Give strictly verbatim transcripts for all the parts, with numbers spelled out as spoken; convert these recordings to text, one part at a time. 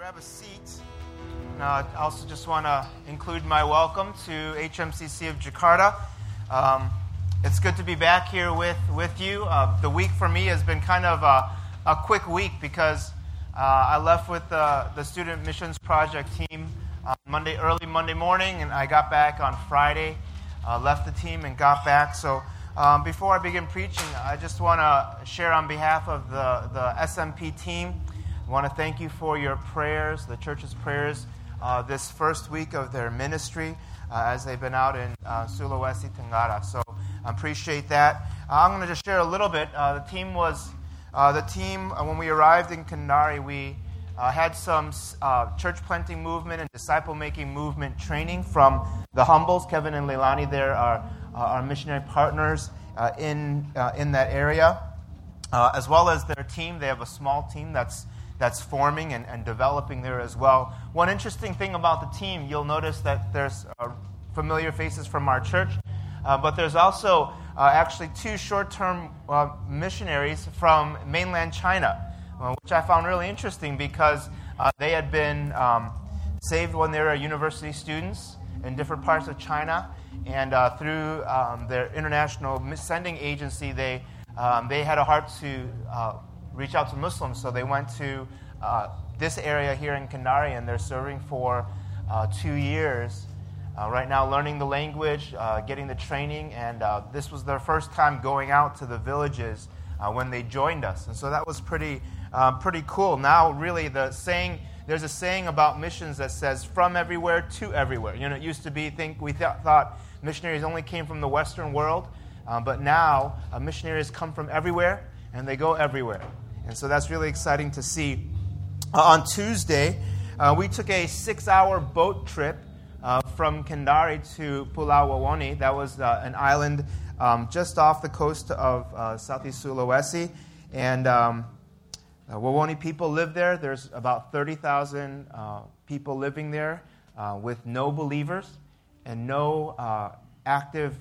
grab a seat. And, uh, I also just want to include my welcome to H M C C of Jakarta. Um, it's good to be back here with, with you. Uh, the week for me has been kind of a, a quick week because uh, I left with uh, the Student Missions Project team on Monday, early Monday morning, and I got back on Friday, uh, left the team and got back. So um, before I begin preaching, I just want to share on behalf of the, the S M P team. I want to thank you for your prayers, the church's prayers, uh, this first week of their ministry uh, as they've been out in uh, Sulawesi Tenggara. So I appreciate that. Uh, I'm going to just share a little bit. Uh, the team was, uh, the team, uh, when we arrived in Kendari, we uh, had some uh, church planting movement and disciple-making movement training from the Humbles. Kevin and Leilani there are uh, our missionary partners uh, in, uh, in that area, uh, as well as their team. They have a small team that's that's forming and, and developing there as well. One interesting thing about the team, you'll notice that there's uh, familiar faces from our church, uh, but there's also uh, actually two short-term uh, missionaries from mainland China, uh, which I found really interesting because uh, they had been um, saved when they were university students in different parts of China, and uh, through um, their international sending agency, they um, they had a heart to uh, reach out to Muslims, so they went to uh, this area here in Kendari, and they're serving for uh, two years. Uh, right now, learning the language, uh, getting the training, and uh, this was their first time going out to the villages uh, when they joined us, and so that was pretty, uh, pretty cool. Now, really, the saying there's a saying about missions that says "from everywhere to everywhere." You know, it used to be think we th- thought missionaries only came from the Western world, uh, but now uh, missionaries come from everywhere and they go everywhere. And so that's really exciting to see. Uh, on Tuesday, uh, we took a six-hour boat trip uh, from Kendari to Pulau Wawoni. That was uh, an island um, just off the coast of uh, Southeast Sulawesi. And um, uh, Wawoni people live there. There's about thirty thousand uh, people living there uh, with no believers and no uh, active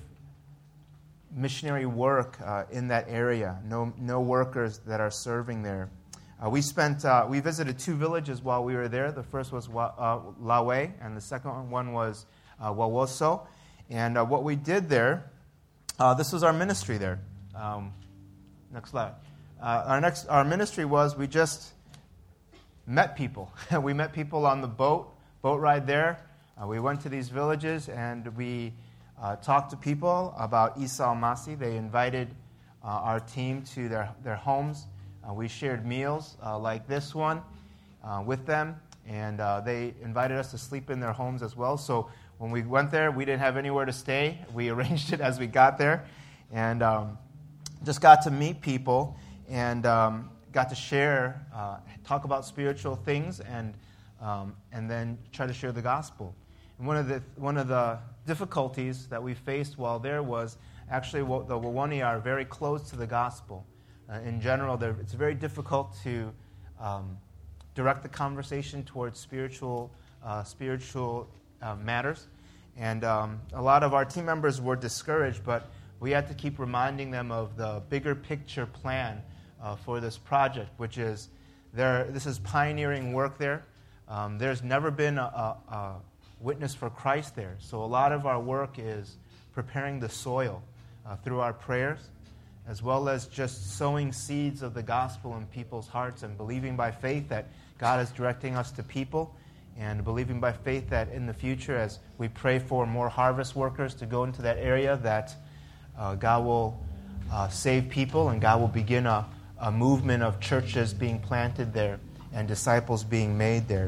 missionary work uh, in that area. No, no workers that are serving there. Uh, we spent, uh, we visited two villages while we were there. The first was Wa- uh, Lawe, and the second one was uh, Wawoso. And uh, what we did there, uh, this was our ministry there. Um, next slide. Uh, our next, our ministry was we just met people. We met people on the boat, boat ride there. Uh, we went to these villages and we Uh, talked to people about Isa Al-Masih. They invited uh, our team to their, their homes. Uh, we shared meals uh, like this one uh, with them, and uh, they invited us to sleep in their homes as well. So when we went there, we didn't have anywhere to stay. We arranged it as we got there, and um, just got to meet people and um, got to share, uh, talk about spiritual things, and um, and then try to share the gospel. And one of the one of the difficulties that we faced while there was actually the Wawoni are very close to the gospel. Uh, in general, it's very difficult to um, direct the conversation towards spiritual uh, spiritual uh, matters. And um, a lot of our team members were discouraged, but we had to keep reminding them of the bigger picture plan uh, for this project, which is there. This is pioneering work there. Um, there's never been a, a, a witness for Christ there. So a lot of our work is preparing the soil uh, through our prayers, as well as just sowing seeds of the gospel in people's hearts and believing by faith that God is directing us to people, and believing by faith that in the future, as we pray for more harvest workers to go into that area, that uh, God will uh, save people and God will begin a, a movement of churches being planted there and disciples being made there.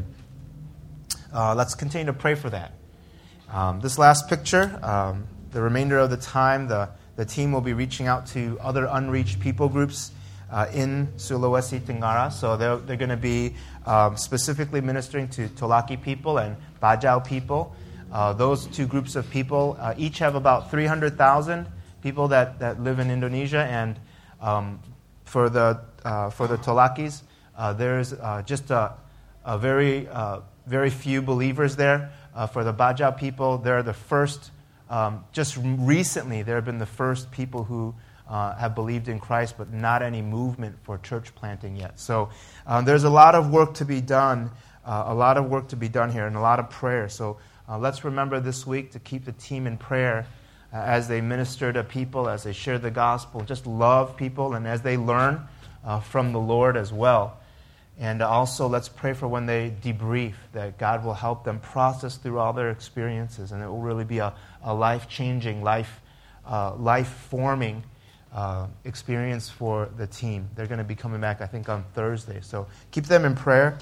Uh, let's continue to pray for that. Um, this last picture, um, the remainder of the time, the, the team will be reaching out to other unreached people groups uh, in Sulawesi Tenggara. So they're, they're going to be um, specifically ministering to Tolaki people and Bajau people. Uh, those two groups of people uh, each have about three hundred thousand people that, that live in Indonesia. And um, for the uh, for the Tolakis, uh, there's uh, just a, a very... Uh, Very few believers there. Uh, for the Bajau people, they're the first, um, just recently, there have been the first people who uh, have believed in Christ, but not any movement for church planting yet. So um, there's a lot of work to be done uh, a lot of work to be done here and a lot of prayer. So uh, let's remember this week to keep the team in prayer uh, as they minister to people, as they share the gospel. Just love people and as they learn uh, from the Lord as well. And also let's pray for when they debrief, that God will help them process through all their experiences, and it will really be a, a life-changing, life, uh, life-forming uh, experience for the team. They're going to be coming back, I think, on Thursday. So keep them in prayer.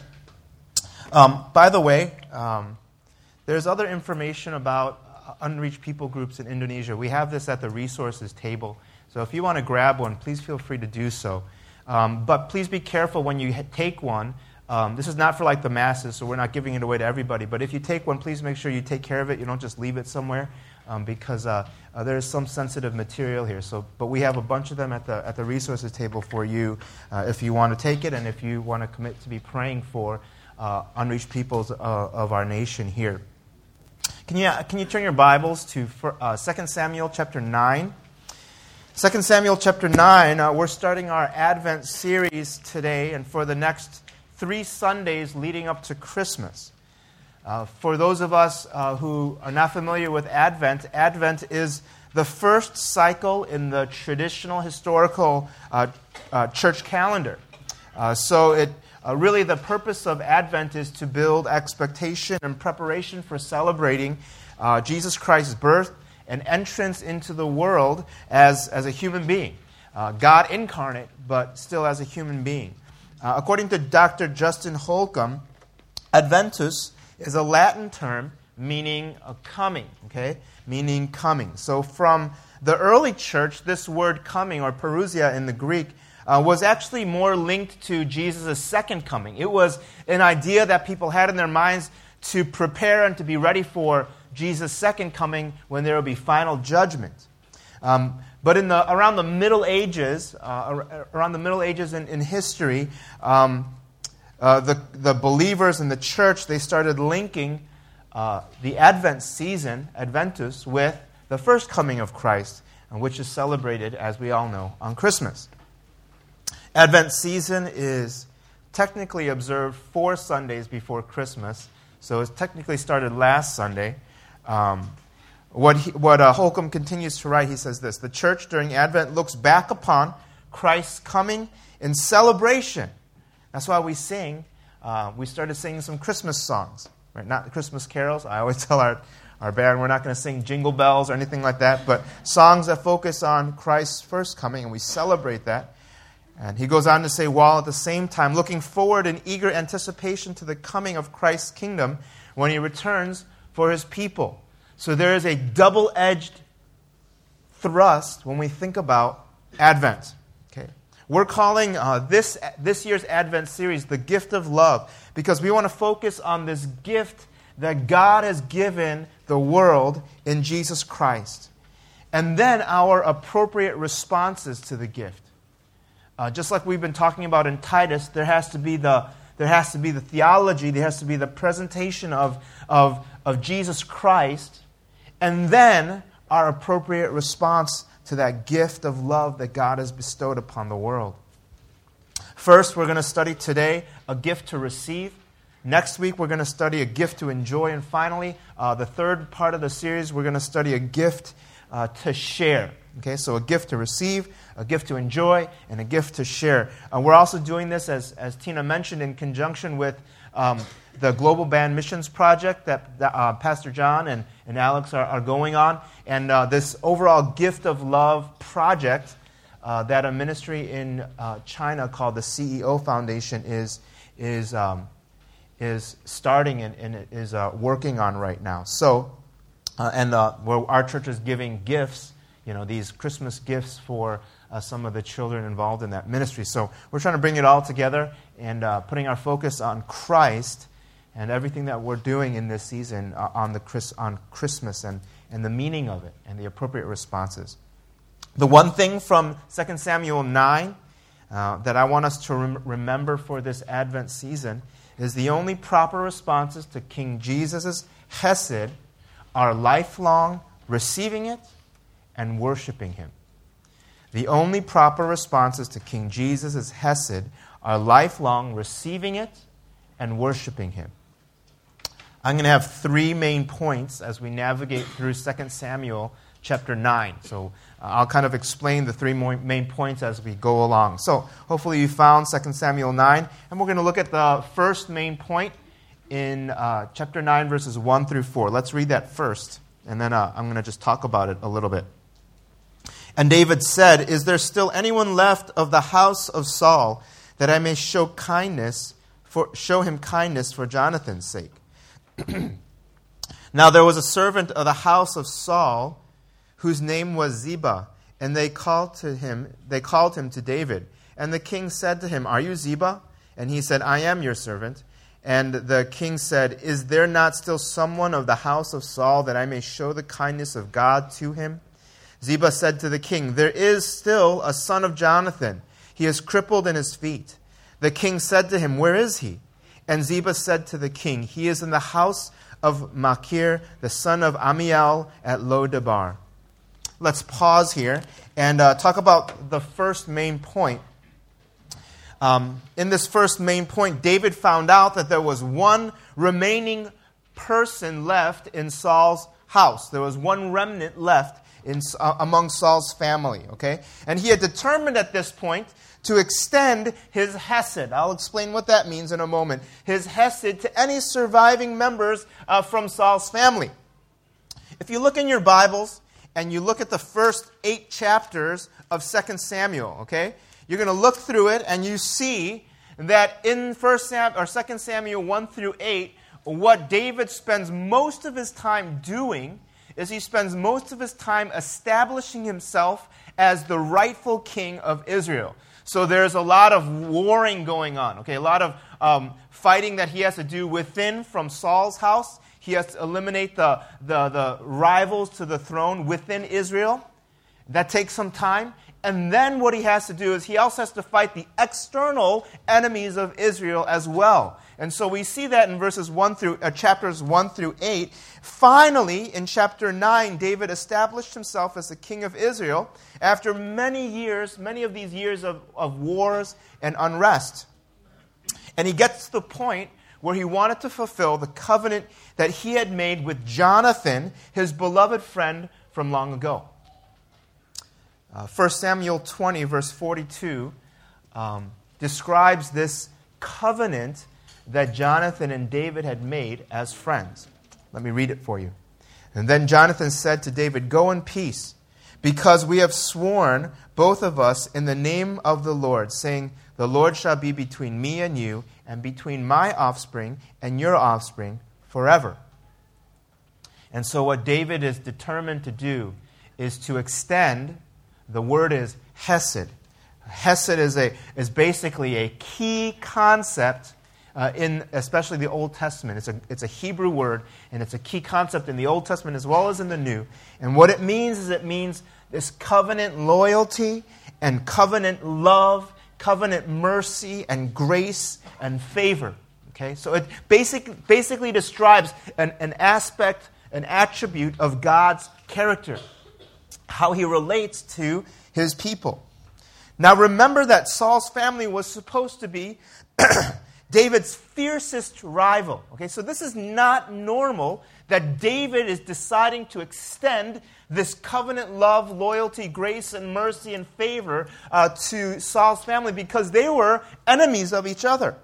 Um, by the way, um, there's other information about unreached people groups in Indonesia. We have this at the resources table. So if you want to grab one, please feel free to do so. Um, but please be careful when you ha- take one. Um, this is not for like the masses, so we're not giving it away to everybody. But if you take one, please make sure you take care of it. You don't just leave it somewhere, um, because uh, uh, there is some sensitive material here. So, but we have a bunch of them at the at the resources table for you uh, if you want to take it and if you want to commit to be praying for uh, unreached peoples uh, of our nation here. Can you uh, can you turn your Bibles to for, uh, Second Samuel chapter nine? Second Samuel chapter nine, uh, we're starting our Advent series today and for the next three Sundays leading up to Christmas. Uh, for those of us uh, who are not familiar with Advent, Advent is the first cycle in the traditional historical uh, uh, church calendar. Uh, so it uh, really the purpose of Advent is to build expectation and preparation for celebrating uh, Jesus Christ's birth, an entrance into the world as, as a human being. Uh, God incarnate, but still as a human being. Uh, according to Doctor Justin Holcomb, Adventus is a Latin term meaning a coming, okay? Meaning coming. So from the early church, this word coming, or parousia in the Greek, uh, was actually more linked to Jesus' second coming. It was an idea that people had in their minds to prepare and to be ready for Jesus' second coming when there will be final judgment. Um, but in the around the Middle Ages, uh, around the Middle Ages in, in history, um, uh, the the believers in the church, they started linking uh, the Advent season, Adventus, with the first coming of Christ, which is celebrated, as we all know, on Christmas. Advent season is technically observed four Sundays before Christmas, so it technically started last Sunday. Um, what he, what uh, Holcomb continues to write, he says this: the church during Advent looks back upon Christ's coming in celebration. That's why we sing. Uh, we started singing some Christmas songs, right? Not the Christmas carols. I always tell our, our band we're not going to sing jingle bells or anything like that, but songs that focus on Christ's first coming, and we celebrate that. And he goes on to say, while at the same time looking forward in eager anticipation to the coming of Christ's kingdom when he returns for his people. So there is a double-edged thrust when we think about Advent. Okay, we're calling uh, this this year's Advent series the gift of love, because we want to focus on this gift that God has given the world in Jesus Christ, and then our appropriate responses to the gift. Uh, just like we've been talking about in Titus, there has to be the there has to be the theology, there has to be the presentation of of of Jesus Christ, and then our appropriate response to that gift of love that God has bestowed upon the world. First, we're going to study today a gift to receive. Next week, we're going to study a gift to enjoy. And finally, uh, the third part of the series, we're going to study a gift uh, to share. Okay, so a gift to receive, a gift to enjoy, and a gift to share. Uh, we're also doing this, as, as Tina mentioned, in conjunction with um, the Global Band Missions Project that, that uh, Pastor John and, and Alex are, are going on. And uh, this overall Gift of Love project uh, that a ministry in uh, China called the C E O Foundation is, is, um, is starting and, and is uh, working on right now. So, uh, and uh, where our church is giving gifts, you know, these Christmas gifts for uh, some of the children involved in that ministry. So we're trying to bring it all together and uh, putting our focus on Christ and everything that we're doing in this season uh, on the Chris, on Christmas and, and the meaning of it and the appropriate responses. The one thing from Second Samuel nine uh, that I want us to rem- remember for this Advent season is the only proper responses to King Jesus' Hesed are lifelong receiving it and worshiping him. The only proper responses to King Jesus' Hesed are lifelong receiving it and worshiping him. I'm going to have three main points as we navigate through Second Samuel chapter nine. So uh, I'll kind of explain the three main points as we go along. So hopefully you found Second Samuel nine, and we're going to look at the first main point in uh, chapter nine, verses one through four. Let's read that first, and then uh, I'm going to just talk about it a little bit. And David said, "Is there still anyone left of the house of Saul, that I may show kindness for show him kindness for Jonathan's sake?" Now there was a servant of the house of Saul, whose name was Ziba, and they called to him. They called him to David. And the king said to him, "Are you Ziba?" And he said, "I am your servant." And the king said, "Is there not still someone of the house of Saul, that I may show the kindness of God to him?" Ziba said to the king, "There is still a son of Jonathan. He is crippled in his feet." The king said to him, "Where is he?" And Ziba said to the king, "He is in the house of Machir, the son of Amiel, at Lo-debar." Let's pause here and uh, talk about the first main point. Um, in this first main point, David found out that there was one remaining person left in Saul's house. There was one remnant left in, uh, among Saul's family. Okay, and he had determined at this point to extend his hesed. I'll explain what that means in a moment. His hesed to any surviving members uh, from Saul's family. If you look in your Bibles and you look at the first eight chapters of Second Samuel, okay, you're going to look through it and you see that in First Sam or Second Samuel one through eight, what David spends most of his time doing is he spends most of his time establishing himself as the rightful king of Israel. So there's a lot of warring going on, okay? A lot of um, fighting that he has to do within from Saul's house. He has to eliminate the, the, the rivals to the throne within Israel. That takes some time. And then what he has to do is he also has to fight the external enemies of Israel as well. And so we see that in verses one through uh, chapters one through eight. Finally, in chapter nine, David established himself as the king of Israel after many years, many of these years of, of wars and unrest. And he gets to the point where he wanted to fulfill the covenant that he had made with Jonathan, his beloved friend from long ago. Uh, First Samuel twenty, verse forty-two, um, describes this covenant that Jonathan and David had made as friends. Let me read it for you. And then Jonathan said to David, "Go in peace, because we have sworn, both of us, in the name of the Lord, saying, 'The Lord shall be between me and you, and between my offspring and your offspring forever.'" And so what David is determined to do is to extend, the word is hesed. Hesed is a is basically a key concept uh, in especially the Old Testament. It's a it's a Hebrew word, and it's a key concept in the Old Testament as well as in the New. And what it means is it means this covenant loyalty and covenant love, covenant mercy and grace and favor. Okay, so it basic, basically describes an, an aspect, an attribute of God's character, how he relates to his people. Now remember that Saul's family was supposed to be David's fiercest rival. Okay, so this is not normal that David is deciding to extend this covenant love, loyalty, grace, and mercy and favor uh, to Saul's family, because they were enemies of each other.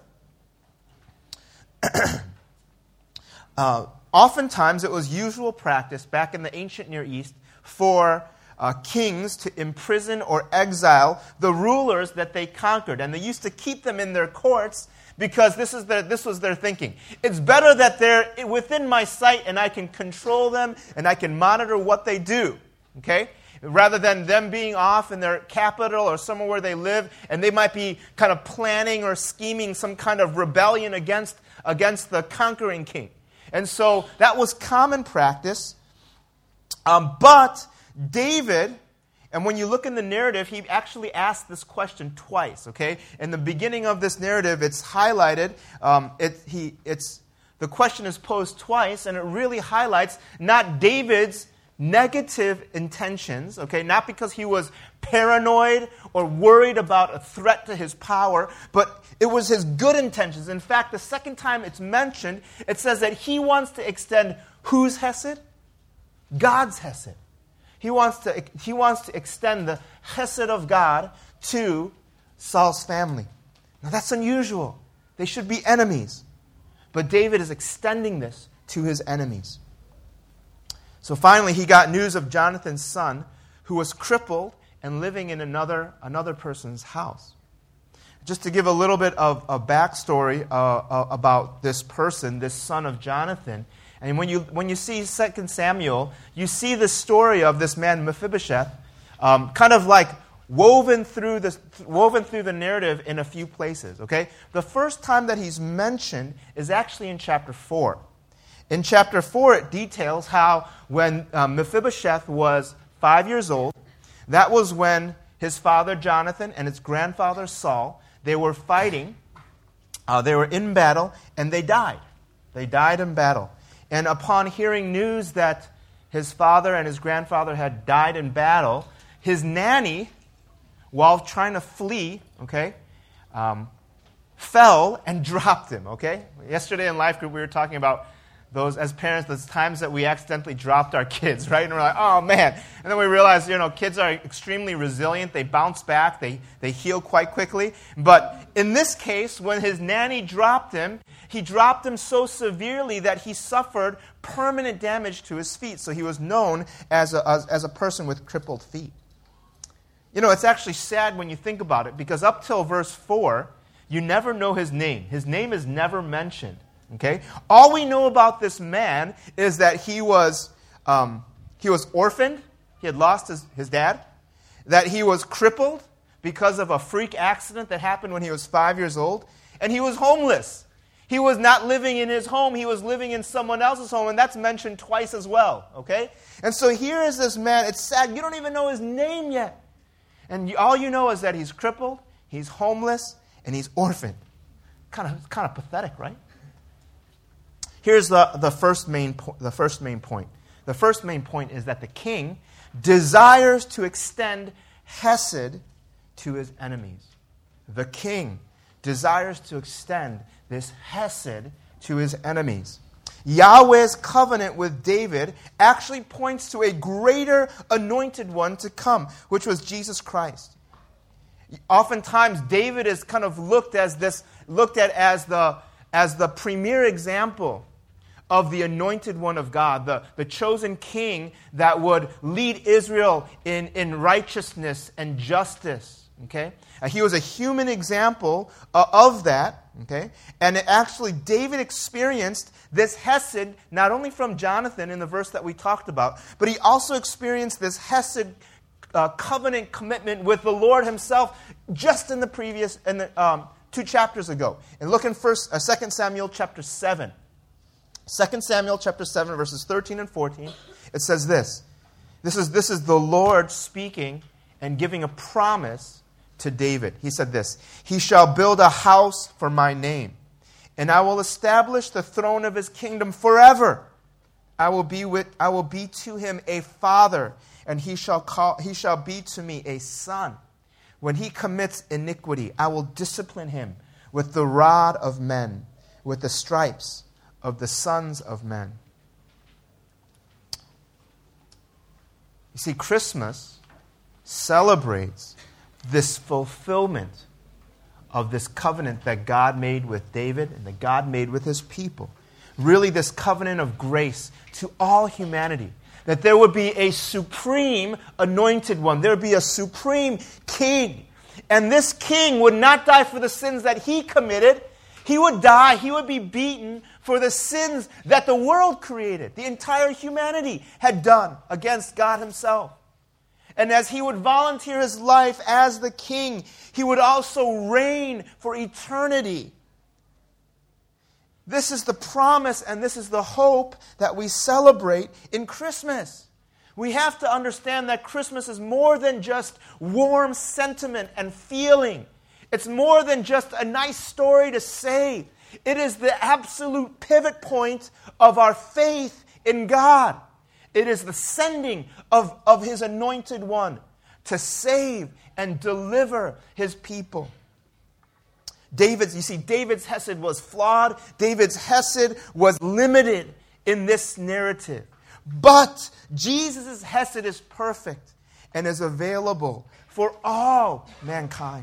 uh, oftentimes it was usual practice back in the ancient Near East for uh, kings to imprison or exile the rulers that they conquered. And they used to keep them in their courts because this is their, this was their thinking. It's better that they're within my sight and I can control them and I can monitor what they do. Okay? Rather than them being off in their capital or somewhere where they live, and they might be kind of planning or scheming some kind of rebellion against, against the conquering king. And so that was common practice. Um, but David, and when you look in the narrative, he actually asked this question twice. Okay, in the beginning of this narrative, it's highlighted. Um, it, he, it's the question is posed twice, and it really highlights not David's negative intentions, okay, not because he was paranoid or worried about a threat to his power, but it was his good intentions. In fact, the second time it's mentioned, it says that he wants to extend whose hesed? God's hesed. He wants to, he wants to extend the hesed of God to Saul's family. Now that's unusual. They should be enemies. But David is extending this to his enemies. So finally, he got news of Jonathan's son, who was crippled and living in another, another person's house. Just to give a little bit of a backstory uh, uh, about this person, this son of Jonathan. And when you when you see Second Samuel, you see the story of this man Mephibosheth, um, kind of like woven through the woven through the narrative in a few places. Okay, the first time that he's mentioned is actually in chapter four. In chapter four, it details how when um, Mephibosheth was five years old, that was when his father Jonathan and his grandfather Saul, they were fighting, uh, they were in battle, and they died. They died in battle. And upon hearing news that his father and his grandfather had died in battle, his nanny, while trying to flee, okay, um, fell and dropped him, okay? Yesterday in Life Group, we were talking about those, as parents, those times that we accidentally dropped our kids, right? And we're like, oh, man. And then we realize, you know, kids are extremely resilient. They bounce back. They, they heal quite quickly. But in this case, when his nanny dropped him, he dropped him so severely that he suffered permanent damage to his feet. So he was known as a, as, as a person with crippled feet. You know, it's actually sad when you think about it, because up till verse four, you never know his name. His name is never mentioned. Okay? All we know about this man is that he was um, he was orphaned. He had lost his, his dad. That he was crippled because of a freak accident that happened when he was five years old. And he was homeless. He was not living in his home. He was living in someone else's home. And that's mentioned twice as well. Okay? And so here is this man. It's sad. You don't even know his name yet. And you, all you know is that he's crippled, he's homeless, and he's orphaned. Kind of, kind of pathetic, right? Here's the, the, first main po- the first main point. The first main point is that the king desires to extend hesed to his enemies. The king desires to extend this hesed to his enemies. Yahweh's covenant with David actually points to a greater anointed one to come, which was Jesus Christ. Oftentimes, David is kind of looked as this, looked at as the as the premier example of the anointed one of God, the, the chosen king that would lead Israel in, in righteousness and justice. Okay? Uh, he was a human example uh, of that. Okay? And it actually, David experienced this hesed not only from Jonathan in the verse that we talked about, but he also experienced this hesed uh, covenant commitment with the Lord himself just in the previous in the, um, two chapters ago. And look in first, uh, Second Samuel chapter seven. Second Samuel chapter seven, verses thirteen and fourteen. It says this. This is, this is the Lord speaking and giving a promise to David. He said this, "He shall build a house for my name, and I will establish the throne of his kingdom forever. I will be with I will be to him a father, and he shall call he shall be to me a son. When he commits iniquity, I will discipline him with the rod of men, with the stripes of the sons of men." You see, Christmas celebrates this fulfillment of this covenant that God made with David and that God made with his people. Really, this covenant of grace to all humanity. That there would be a supreme anointed one. There would be a supreme king. And this king would not die for the sins that he committed. He would die, he would be beaten for the sins that the world created, the entire humanity had done against God himself. And as he would volunteer his life as the king, he would also reign for eternity. This is the promise and this is the hope that we celebrate in Christmas. We have to understand that Christmas is more than just warm sentiment and feeling. It's more than just a nice story to say. It is the absolute pivot point of our faith in God. It is the sending of, of his anointed one to save and deliver his people. David's, you see, David's hesed was flawed. David's hesed was limited in this narrative. But Jesus' hesed is perfect and is available for all mankind.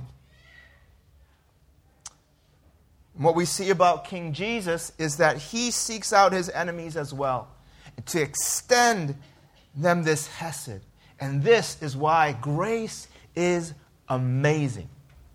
And what we see about King Jesus is that he seeks out his enemies as well, to extend them this hesed. And this is why grace is amazing.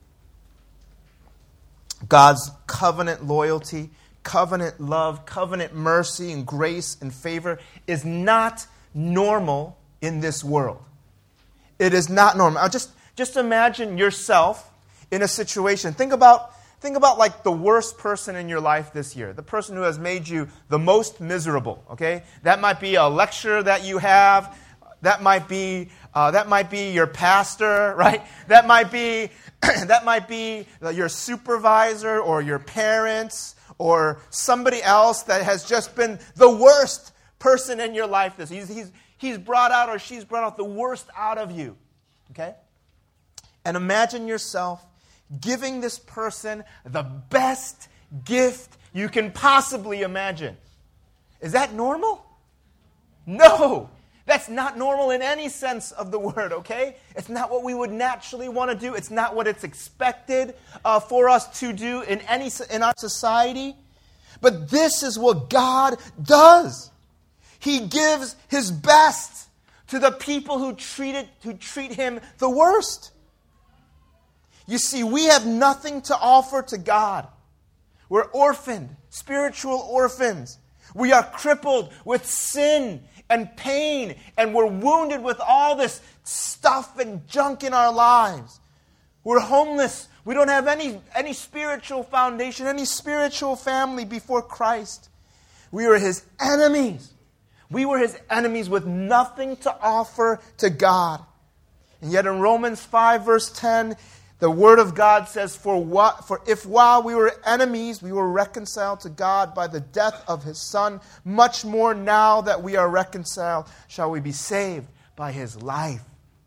God's covenant loyalty, covenant love, covenant mercy and grace and favor is not normal in this world. It is not normal. Just, just imagine yourself in a situation. Think about, think about like the worst person in your life this year. The person who has made you the most miserable. Okay, that might be a lecturer that you have. That might be uh, that might be your pastor, right? That might be that might be your supervisor or your parents or somebody else that has just been the worst person in your life. This he's he's he's brought out or she's brought out the worst out of you. Okay, and imagine yourself giving this person the best gift you can possibly imagine. Is that normal? No. That's not normal in any sense of the word, okay? It's not what we would naturally want to do. It's not what it's expected uh, for us to do in any in our society. But this is what God does. He gives his best to the people who treat it, who treat him the worst. You see, we have nothing to offer to God. We're orphaned, spiritual orphans. We are crippled with sin and pain, and we're wounded with all this stuff and junk in our lives. We're homeless. We don't have any, any spiritual foundation, any spiritual family before Christ. We were his enemies. We were his enemies with nothing to offer to God. And yet in Romans five, verse ten, the Word of God says, for, what, for if while we were enemies, we were reconciled to God by the death of his Son, much more now that we are reconciled, shall we be saved by his life.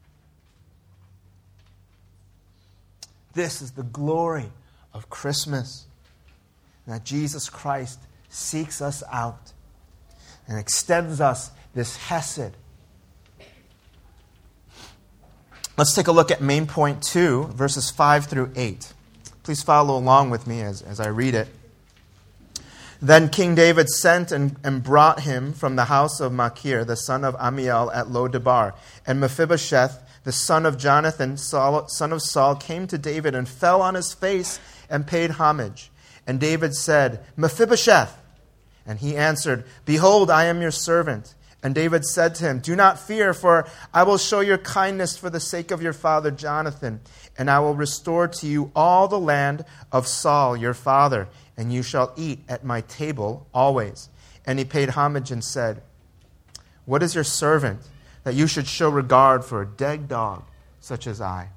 This is the glory of Christmas, that Jesus Christ seeks us out and extends us this hesed. Let's take a look at main point two, verses five through eight. Please follow along with me as, as I read it. Then King David sent and, and brought him from the house of Machir, the son of Ammiel at Lo-debar. And Mephibosheth, the son of Jonathan, Saul, son of Saul, came to David and fell on his face and paid homage. And David said, Mephibosheth. And he answered, Behold, I am your servant. And David said to him, Do not fear, for I will show your kindness for the sake of your father Jonathan, and I will restore to you all the land of Saul your father, and you shall eat at my table always. And he paid homage and said, What is your servant, that you should show regard for a dead dog such as I?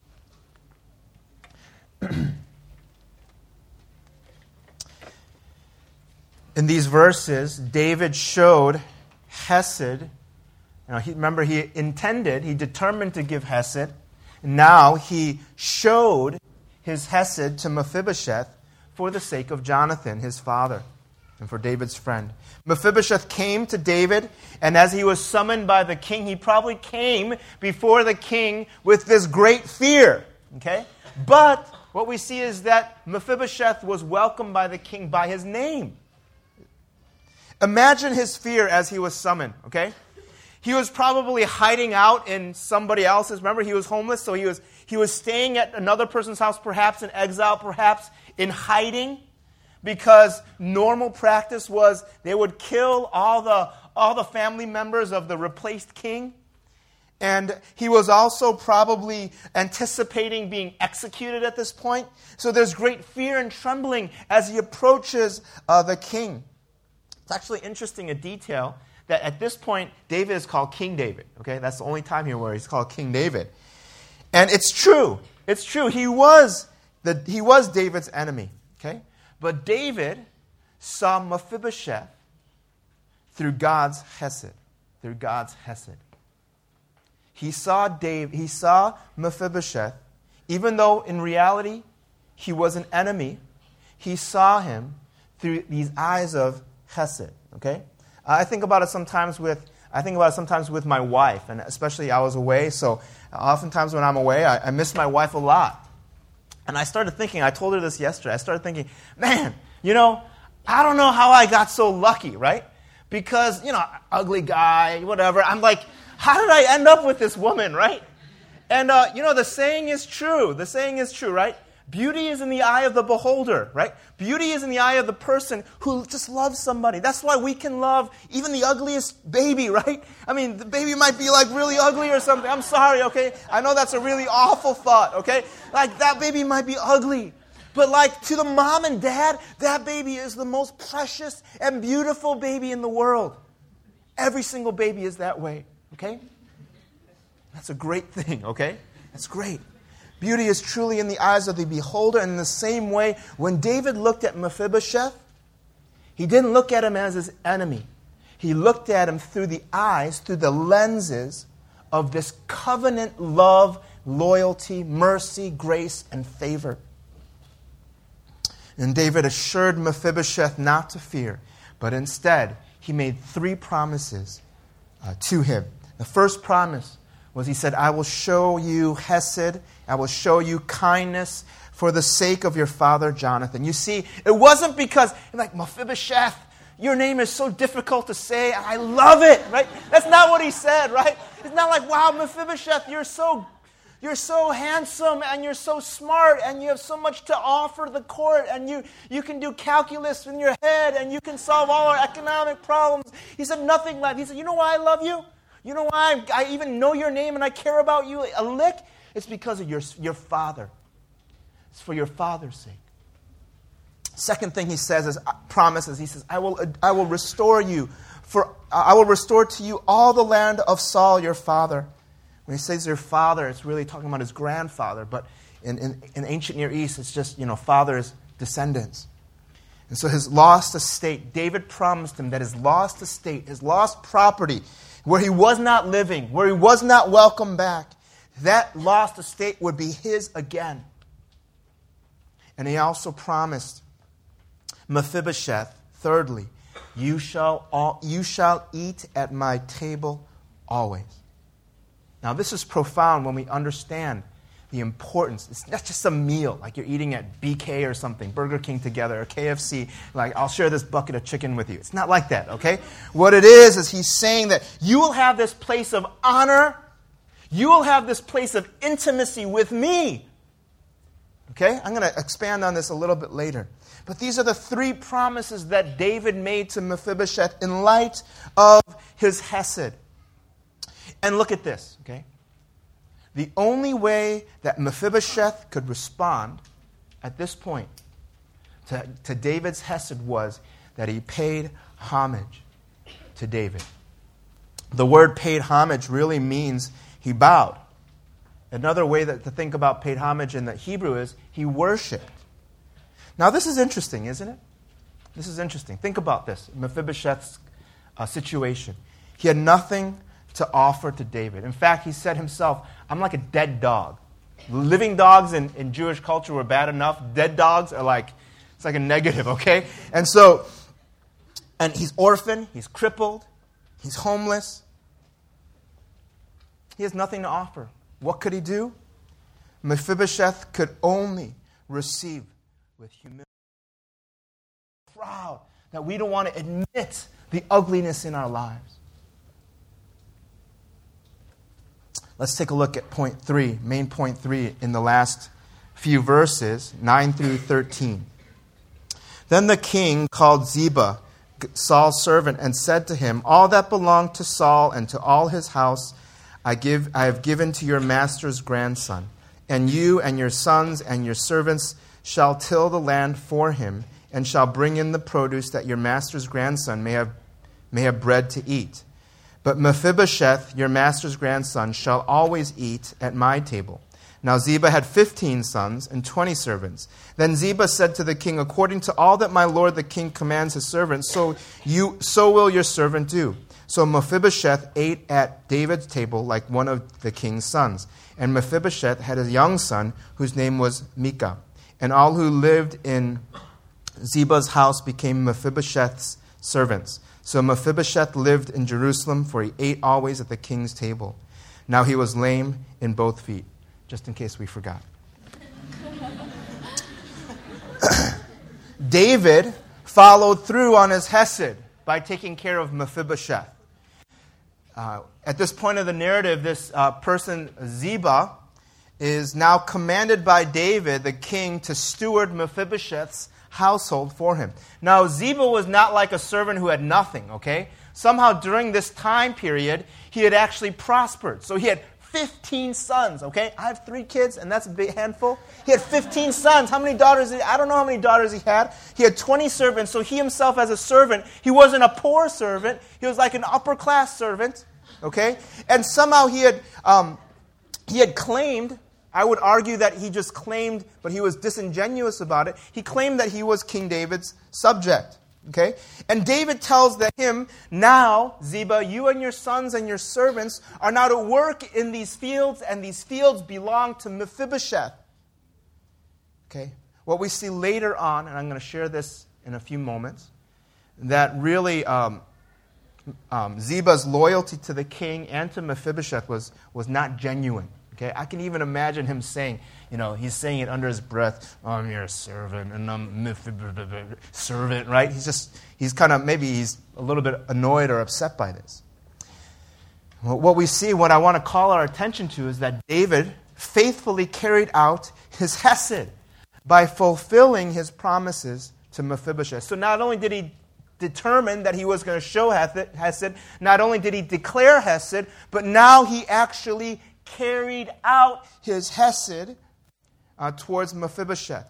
In these verses, David showed hesed. Now, he, remember, he intended, he determined to give hesed. Now he showed his hesed to Mephibosheth for the sake of Jonathan, his father, and for David's friend. Mephibosheth came to David, and as he was summoned by the king, he probably came before the king with this great fear. Okay? But what we see is that Mephibosheth was welcomed by the king by his name. Imagine his fear as he was summoned, okay? He was probably hiding out in somebody else's. Remember, he was homeless, so he was he was staying at another person's house, perhaps in exile, perhaps in hiding, because normal practice was they would kill all the all the family members of the replaced king. And he was also probably anticipating being executed at this point. So there's great fear and trembling as he approaches uh, the king. It's actually interesting, a detail, that at this point, David is called King David. Okay, that's the only time here where he's called King David. And it's true. It's true. He was, the, he was David's enemy. Okay? But David saw Mephibosheth through God's hesed, through God's hesed. He saw Dave, he saw Mephibosheth, even though in reality he was an enemy, he saw him through these eyes of hesed. Okay? I think about it sometimes with I think about it sometimes with my wife, and especially I was away, so oftentimes when I'm away, I, I miss my wife a lot. And I started thinking, I told her this yesterday, I started thinking, man, you know, I don't know how I got so lucky, right? Because, you know, ugly guy, whatever. I'm like, how did I end up with this woman, right? And, uh, you know, the saying is true. The saying is true, right? Beauty is in the eye of the beholder, right? Beauty is in the eye of the person who just loves somebody. That's why we can love even the ugliest baby, right? I mean, the baby might be like really ugly or something. I'm sorry, okay? I know that's a really awful thought, okay? Like that baby might be ugly. But like to the mom and dad, that baby is the most precious and beautiful baby in the world. Every single baby is that way, okay? That's a great thing, okay? That's great. Beauty is truly in the eyes of the beholder. And in the same way, when David looked at Mephibosheth, he didn't look at him as his enemy. He looked at him through the eyes, through the lenses of this covenant love, loyalty, mercy, grace, and favor. And David assured Mephibosheth not to fear, but instead, he made three promises uh, to him. The first promise was he said, I will show you hesed, I will show you kindness for the sake of your father Jonathan. You see, it wasn't because, like, Mephibosheth, your name is so difficult to say, and I love it, right? That's not what he said, right? It's not like, wow, Mephibosheth, you're so You're so handsome and you're so smart and you have so much to offer the court and you, you can do calculus in your head and you can solve all our economic problems. He said nothing like that. He said, you know why I love you? You know why I, I even know your name and I care about you a lick? It's because of your, your father. It's for your father's sake. Second thing he says is promises. He says, I will, I will restore you. For I will restore to you all the land of Saul, your father. When he says your father, it's really talking about his grandfather. But in, in, in ancient Near East, it's just, you know, father's descendants. And so his lost estate, David promised him that his lost estate, his lost property, where he was not living, where he was not welcome back, that lost estate would be his again. And he also promised Mephibosheth, thirdly, you shall, all, you shall eat at my table always. Now, this is profound when we understand the importance. It's not just a meal, like you're eating at B K or something, Burger King together, or K F C, like, I'll share this bucket of chicken with you. It's not like that, okay? What it is, is he's saying that you will have this place of honor, you will have this place of intimacy with me. Okay? I'm going to expand on this a little bit later. But these are the three promises that David made to Mephibosheth in light of his hesed. And look at this, okay? The only way that Mephibosheth could respond at this point to, to David's hesed was that he paid homage to David. The word paid homage really means he bowed. Another way that, to think about paid homage in the Hebrew is he worshipped. Now this is interesting, isn't it? This is interesting. Think about this, Mephibosheth's uh, situation. He had nothing to offer to David. In fact, he said himself, I'm like a dead dog. Living dogs in, in Jewish culture were bad enough. Dead dogs are like, it's like a negative, okay? And so, and he's orphaned, he's crippled, he's homeless. He has nothing to offer. What could he do? Mephibosheth could only receive with humility. Proud that we don't want to admit the ugliness in our lives. Let's take a look at point three, main point three in the last few verses, nine through thirteen. Then the king called Ziba, Saul's servant, and said to him, all that belonged to Saul and to all his house I give, I have given to your master's grandson, and you and your sons and your servants shall till the land for him, and shall bring in the produce that your master's grandson may have, may have bread to eat. But Mephibosheth, your master's grandson, shall always eat at my table. Now Ziba had fifteen sons and twenty servants. Then Ziba said to the king, according to all that my lord the king commands his servants, so you so will your servant do. So Mephibosheth ate at David's table like one of the king's sons. And Mephibosheth had a young son whose name was Micah. And all who lived in Ziba's house became Mephibosheth's servants. So Mephibosheth lived in Jerusalem, for he ate always at the king's table. Now he was lame in both feet, just in case we forgot. David followed through on his hesed by taking care of Mephibosheth. Uh, at this point of the narrative, this uh, person, Ziba, is now commanded by David, the king, to steward Mephibosheth's household for him. Now, Ziba was not like a servant who had nothing, okay? Somehow during this time period, he had actually prospered. So he had fifteen sons, okay? I have three kids, and that's a big handful. He had fifteen sons. How many daughters? Did he, I don't know how many daughters he had. He had twenty servants, so he himself as a servant, he wasn't a poor servant. He was like an upper-class servant, okay? And somehow he had, um, he had claimed, I would argue that he just claimed, but he was disingenuous about it. He claimed that he was King David's subject. Okay? And David tells that him, now, Ziba, you and your sons and your servants are now to work in these fields, and these fields belong to Mephibosheth. Okay? What we see later on, and I'm going to share this in a few moments, that really um, um, Ziba's loyalty to the king and to Mephibosheth was, was not genuine. Okay, I can even imagine him saying, you know, he's saying it under his breath, I'm your servant, and I'm servant, right? He's just, he's kind of, maybe he's a little bit annoyed or upset by this. What we see, what I want to call our attention to is that David faithfully carried out his hesed by fulfilling his promises to Mephibosheth. So not only did he determine that he was going to show hesed, not only did he declare hesed, but now he actually carried out his hesed uh, towards Mephibosheth.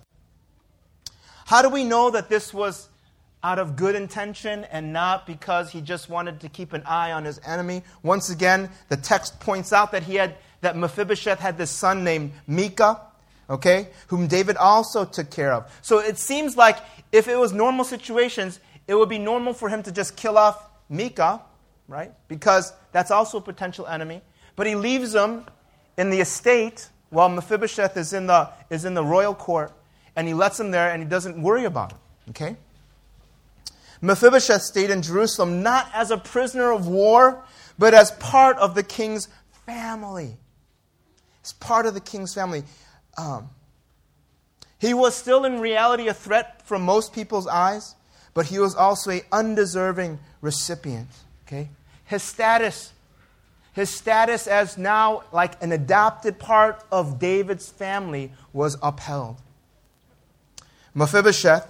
How do we know that this was out of good intention and not because he just wanted to keep an eye on his enemy? Once again, the text points out that he had that Mephibosheth had this son named Micah, okay, whom David also took care of. So it seems like if it was normal situations, it would be normal for him to just kill off Micah, right? Because that's also a potential enemy. But he leaves him in the estate while Mephibosheth is in the is in the royal court, and he lets him there, and he doesn't worry about it. Okay? Mephibosheth stayed in Jerusalem not as a prisoner of war, but as part of the king's family. As part of the king's family. Um, he was still in reality a threat from most people's eyes, but he was also an undeserving recipient. Okay? His status His status as now like an adopted part of David's family was upheld. Mephibosheth,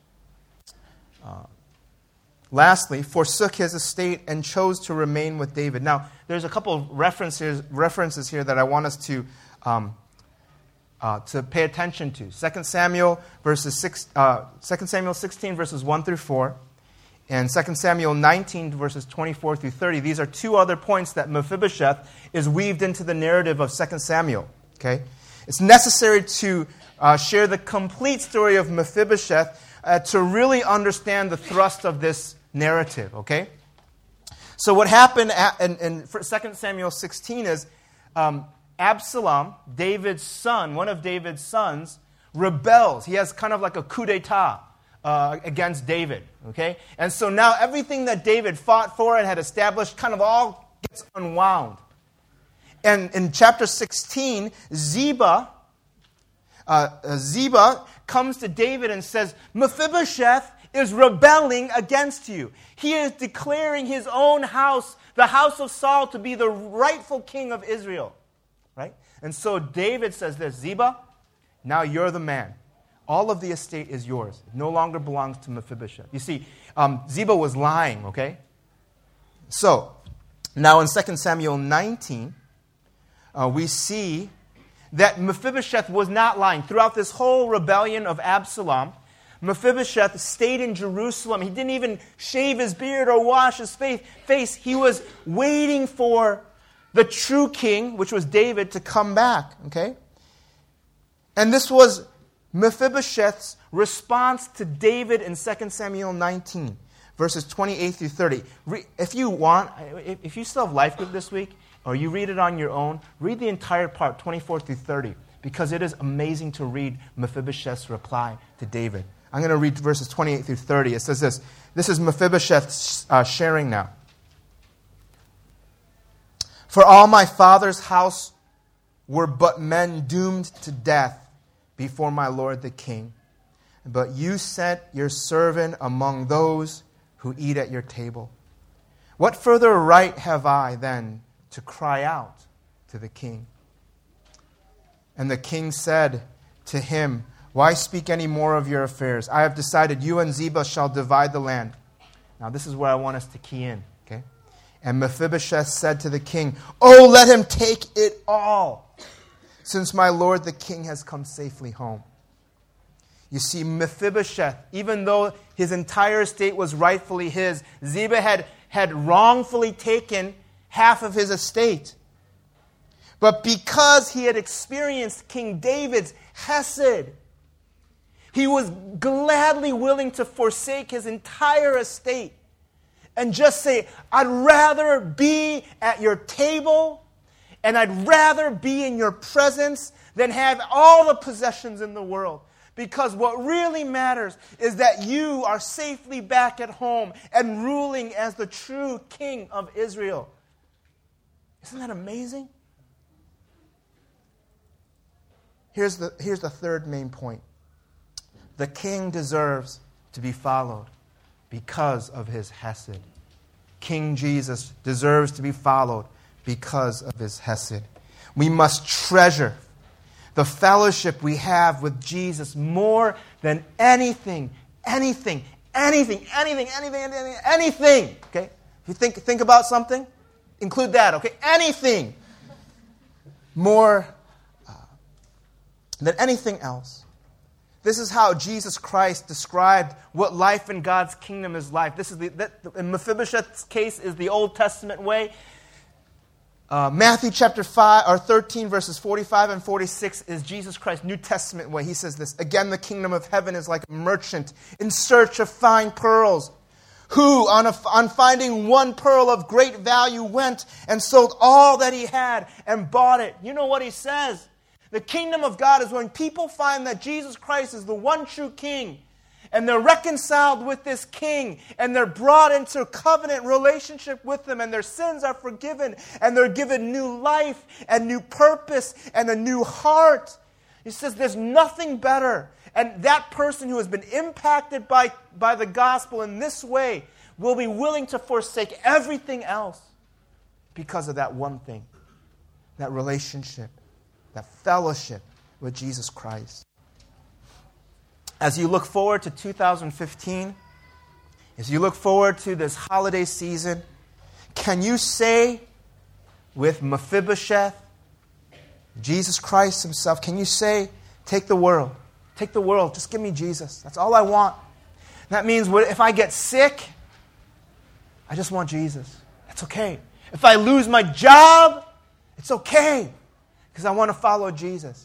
uh, lastly, forsook his estate and chose to remain with David. Now, there's a couple of references, references here that I want us to, um, uh, to pay attention to. Second Samuel, verses six, uh, Second Samuel sixteen, verses one through four. And Second Samuel nineteen, verses twenty-four through thirty. These are two other points that Mephibosheth is weaved into the narrative of Second Samuel. Okay? It's necessary to uh, share the complete story of Mephibosheth uh, to really understand the thrust of this narrative. Okay? So what happened at, in, in Second Samuel sixteen is um, Absalom, David's son, one of David's sons, rebels. He has kind of like a coup d'etat Uh, against David, okay? And so now everything that David fought for and had established kind of all gets unwound. And in chapter sixteen, Ziba, uh, Ziba comes to David and says, Mephibosheth is rebelling against you. He is declaring his own house, the house of Saul, to be the rightful king of Israel, right? And so David says this, Ziba, now you're the man. All of the estate is yours. It no longer belongs to Mephibosheth. You see, um, Ziba was lying, okay? So, now in Second Samuel nineteen, uh, we see that Mephibosheth was not lying. Throughout this whole rebellion of Absalom, Mephibosheth stayed in Jerusalem. He didn't even shave his beard or wash his face. He was waiting for the true king, which was David, to come back, okay? And this was Mephibosheth's response to David in Second Samuel nineteen, verses twenty-eight through thirty. If you want, if you still have life group this week, or you read it on your own, read the entire part, twenty-four through thirty, because it is amazing to read Mephibosheth's reply to David. I'm going to read verses twenty-eight through thirty. It says this. This is Mephibosheth uh, sharing now. For all my father's house were but men doomed to death before my lord the king. But you sent your servant among those who eat at your table. What further right have I then to cry out to the king? And the king said to him, why speak any more of your affairs? I have decided you and Ziba shall divide the land. Now this is where I want us to key in. Okay? And Mephibosheth said to the king, oh, let him take it all, since my lord the king has come safely home. You see, Mephibosheth, even though his entire estate was rightfully his, Ziba had, had wrongfully taken half of his estate. But because he had experienced King David's hesed, he was gladly willing to forsake his entire estate and just say, I'd rather be at your table and I'd rather be in your presence than have all the possessions in the world. Because what really matters is that you are safely back at home and ruling as the true king of Israel. Isn't that amazing? Here's the, here's the third main point. The king deserves to be followed because of his hesed. King Jesus deserves to be followed because of his hesed. We must treasure the fellowship we have with Jesus more than anything, anything, anything, anything, anything, anything, anything. Okay? If you think, think about something, include that, okay? Anything more uh, than anything else. This is how Jesus Christ described what life in God's kingdom is like. This is the, that, in Mephibosheth's case is the Old Testament way. Uh, Matthew chapter five or thirteen verses forty-five and forty-six is Jesus Christ's New Testament way. He says this, again, the kingdom of heaven is like a merchant in search of fine pearls, who on, a, on finding one pearl of great value went and sold all that he had and bought it. You know what he says? The kingdom of God is when people find that Jesus Christ is the one true king, and they're reconciled with this king, and they're brought into covenant relationship with him, and their sins are forgiven, and they're given new life and new purpose and a new heart. He says there's nothing better. And that person who has been impacted by, by the gospel in this way will be willing to forsake everything else because of that one thing, that relationship, that fellowship with Jesus Christ. As you look forward to two thousand fifteen, as you look forward to this holiday season, can you say with Mephibosheth, Jesus Christ himself, can you say, take the world, take the world, just give me Jesus. That's all I want. That means if I get sick, I just want Jesus. That's okay. If I lose my job, it's okay, because I want to follow Jesus.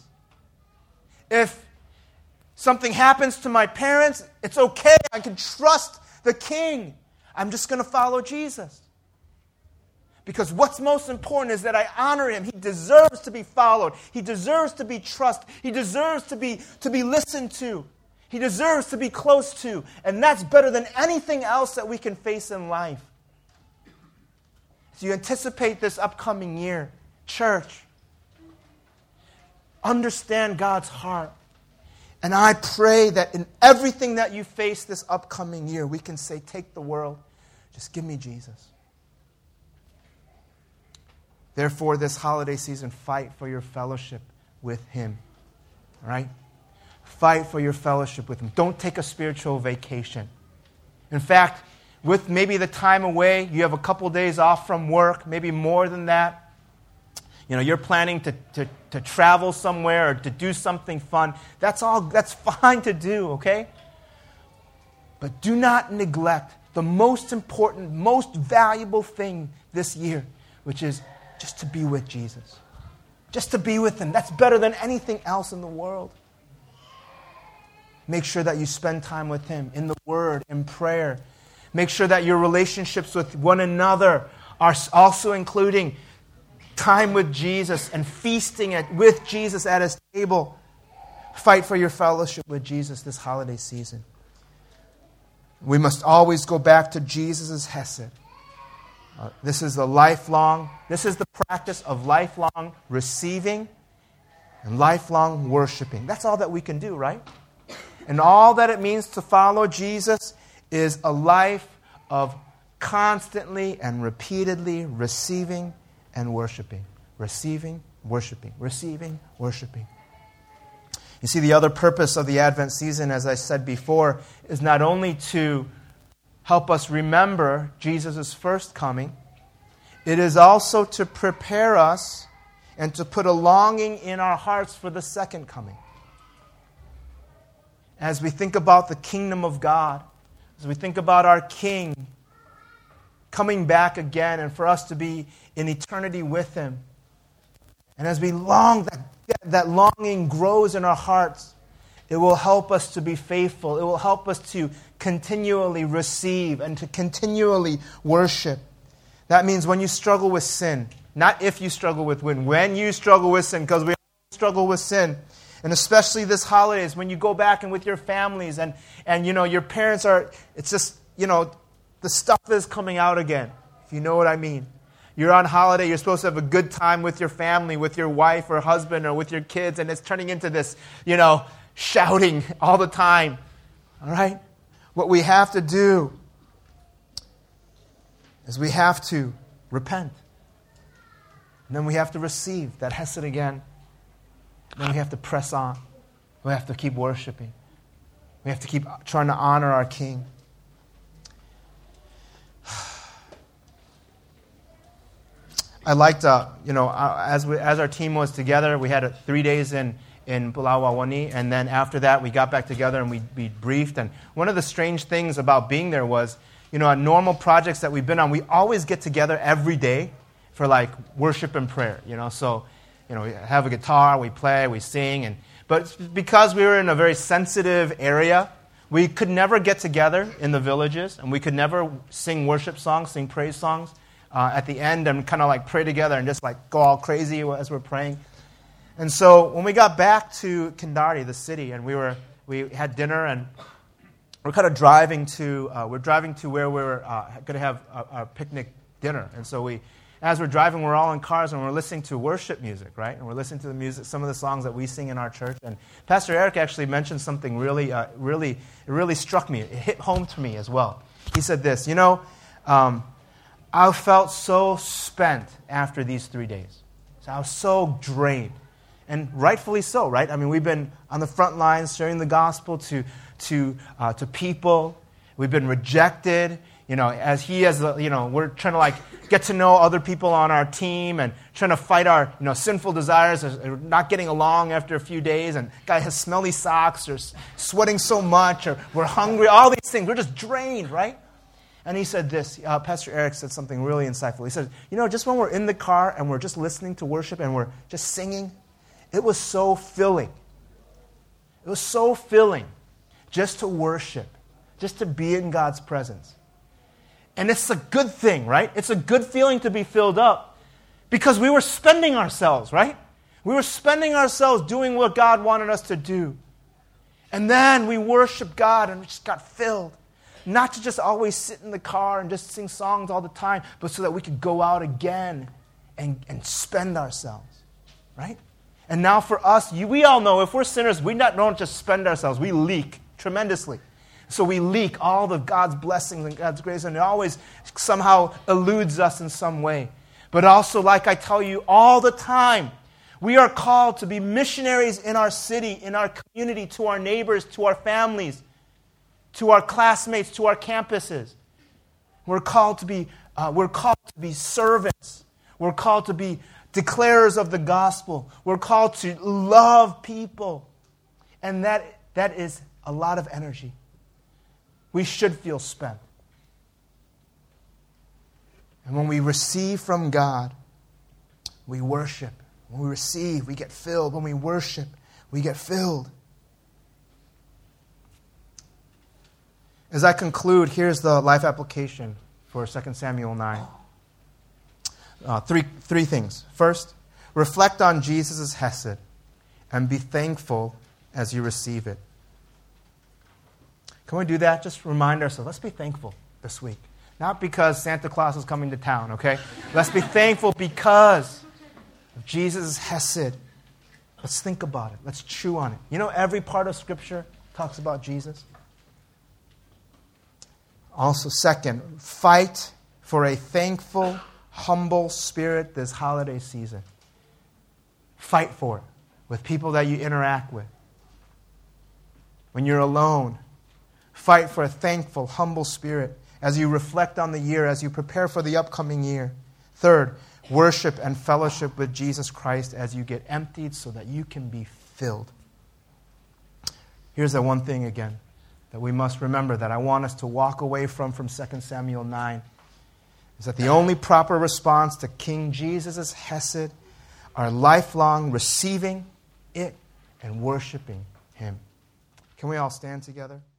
If something happens to my parents, it's okay. I can trust the King. I'm just going to follow Jesus. Because what's most important is that I honor him. He deserves to be followed. He deserves to be trusted. He deserves to be, to be listened to. He deserves to be close to. And that's better than anything else that we can face in life. As you anticipate this upcoming year, church, understand God's heart. And I pray that in everything that you face this upcoming year, we can say, take the world, just give me Jesus. Therefore, this holiday season, fight for your fellowship with him. All right? Fight for your fellowship with him. Don't take a spiritual vacation. In fact, with maybe the time away, you have a couple days off from work, maybe more than that. You know, you're planning to, to, to travel somewhere or to do something fun. That's all, that's fine to do, okay? But do not neglect the most important, most valuable thing this year, which is just to be with Jesus. Just to be with Him. That's better than anything else in the world. Make sure that you spend time with Him in the Word, in prayer. Make sure that your relationships with one another are also including time with Jesus and feasting at, with Jesus at His table. Fight for your fellowship with Jesus this holiday season. We must always go back to Jesus' Hesed. Uh, this is the lifelong, this is the practice of lifelong receiving and lifelong worshiping. That's all that we can do, right? And all that it means to follow Jesus is a life of constantly and repeatedly receiving and worshiping. Receiving, worshiping, receiving, worshiping. You see, the other purpose of the Advent season, as I said before, is not only to help us remember Jesus' first coming, it is also to prepare us and to put a longing in our hearts for the second coming. As we think about the kingdom of God, as we think about our King coming back again and for us to be in eternity with Him, and as we long, that, that longing grows in our hearts, it will help us to be faithful. It will help us to continually receive and to continually worship. That means when you struggle with sin, not if you struggle with sin, when you struggle with sin, because we all struggle with sin. And especially this holidays, when you go back and with your families and, and you know, your parents are, it's just, you know, the stuff is coming out again, if you know what I mean. You're on holiday, you're supposed to have a good time with your family, with your wife or husband or with your kids, and it's turning into this, you know, shouting all the time. All right? What we have to do is we have to repent. And then we have to receive that Hesed again. And then we have to press on. We have to keep worshiping. We have to keep trying to honor our King. I liked, uh, you know, as we, as our team was together, we had a, three days in, in Pulau Wawani, and then after that, we got back together and we, we briefed. And one of the strange things about being there was, you know, on normal projects that we've been on, we always get together every day for like worship and prayer, you know. So, you know, we have a guitar, we play, we sing, and but because we were in a very sensitive area, we could never get together in the villages, and we could never sing worship songs, sing praise songs. Uh, at the end and kind of like pray together and just like go all crazy as we're praying. And so when we got back to Kendari, the city, and we were we had dinner and we're kind of driving to uh, we're driving to where we we're uh, going to have a, a picnic dinner. And so we, as we're driving, we're all in cars and we're listening to worship music, right? And we're listening to the music, some of the songs that we sing in our church. And Pastor Eric actually mentioned something really, uh, really, it really struck me. It hit home to me as well. He said this, you know. Um, I felt so spent after these three days. So I was so drained. And rightfully so, right? I mean, we've been on the front lines sharing the gospel to to uh, to people. We've been rejected. You know, as he as a, you know, we're trying to like get to know other people on our team and trying to fight our you know sinful desires. We're not getting along after a few days, and guy has smelly socks or sweating so much, or we're hungry. All these things, we're just drained, right? And he said this, uh, Pastor Eric said something really insightful. He said, you know, just when we're in the car and we're just listening to worship and we're just singing, it was so filling. It was so filling just to worship, just to be in God's presence. And it's a good thing, right? It's a good feeling to be filled up because we were spending ourselves, right? We were spending ourselves doing what God wanted us to do. And then we worshiped God and we just got filled. Not to just always sit in the car and just sing songs all the time, but so that we could go out again and, and spend ourselves, right? And now for us, you, we all know if we're sinners, we not, don't just spend ourselves, we leak tremendously. So we leak all of God's blessings and God's grace, and it always somehow eludes us in some way. But also, like I tell you all the time, we are called to be missionaries in our city, in our community, to our neighbors, to our families, to our classmates, to our campuses. We're called to be, uh, we're called to be servants. We're called to be declarers of the gospel. We're called to love people. And that that is a lot of energy. We should feel spent. And when we receive from God, we worship, When we receive, we get filled. When we worship, we get filled. As I conclude, here's the life application for Second Samuel nine. Uh, three, three things. First, reflect on Jesus' hesed and be thankful as you receive it. Can we do that? Just remind ourselves, let's be thankful this week. Not because Santa Claus is coming to town, okay? Let's be thankful because of Jesus' hesed. Let's think about it. Let's chew on it. You know, every part of Scripture talks about Jesus. Also, second, fight for a thankful, humble spirit this holiday season. Fight for it with people that you interact with. When you're alone, fight for a thankful, humble spirit as you reflect on the year, as you prepare for the upcoming year. Third, worship and fellowship with Jesus Christ as you get emptied so that you can be filled. Here's the one thing again that we must remember that I want us to walk away from from Second Samuel nine is that the only proper response to King Jesus' hesed are lifelong receiving it and worshiping Him. Can we all stand together?